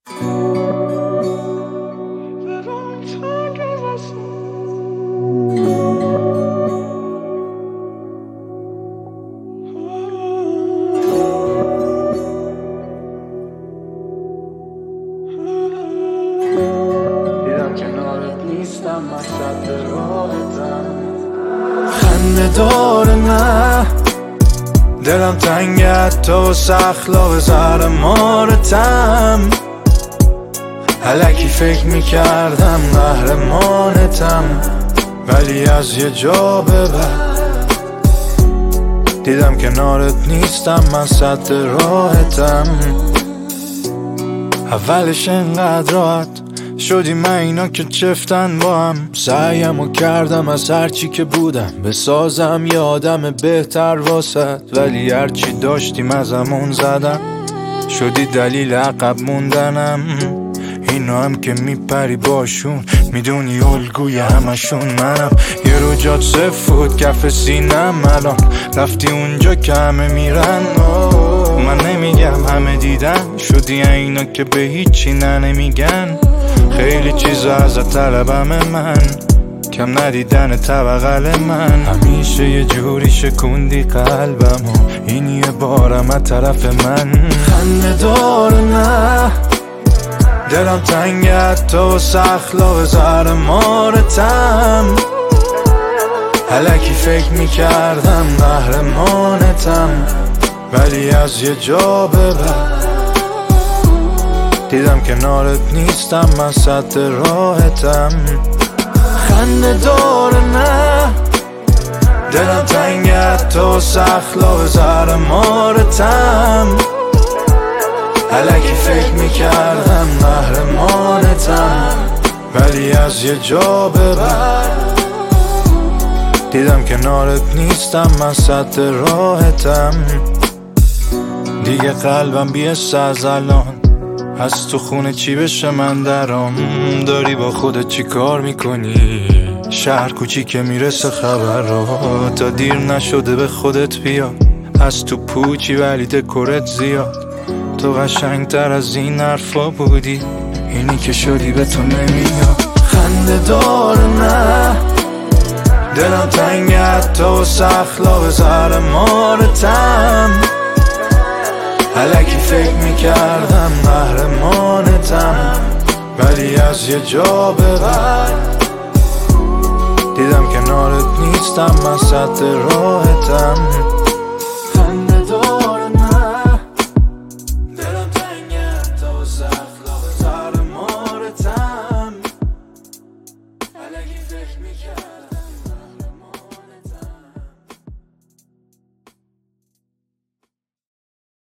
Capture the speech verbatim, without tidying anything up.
خنده داره نه دلم تنگت تو سخلاق زهر مارتم الکی فکر میکردم قهرمانتم ولی از یه جا به بعد دیدم کنارت نیستم من سد راحتم اولش انقدر راحت شدی من اینا که چفتن با هم سعیمو کردم از هرچی که بودم بسازم یه آدم بهتر واسد ولی هرچی داشتیم ازمون زدم شدی دلیل عقب موندنم اینا هم که میپری باشون میدونی الگوی همشون منم یه رو جات سفود کف سینم الان رفتی اونجا که همه میرن من نمیگم همه دیدن شدی اینا که به هیچی نه نمیگن خیلی چیزا ازت طلبم من کم ندیدن طبقل من همیشه یه جوری شکوندی قلبم و این یه بارم از طرف من خنده داره نه دلم تنگت تو سخلاق زهر مارتم الکی فکر میکردم قهرمانتم ولی از یه جا به بعد دیدم کنارت نیستم من سد راحتم خنده داره نه دلم تنگت تو سخلاق زهر مارتم الکی فکر میکردم قهرمانتم ولی از یه جا به بعد دیدم کنارت نیستم من سد راحتم دیگه قلبم بیسته از الان از تو خونه چی بشه من درام داری با خودت چی کار میکنی شهر کوچیکه میرسه خبر را تا دیر نشده به خودت بیا از تو پوچی ولی دکورت زیاد تو قشنگتر از این حرفا بودی اینی که شدی به تو نمیاد خنده داره نه دلم تنگت تو سخلاق زهر مارتم الکی فکر میکردم قهرمانتم ولی از یه جا به بعد دیدم کنارت نیستم من سد راحتم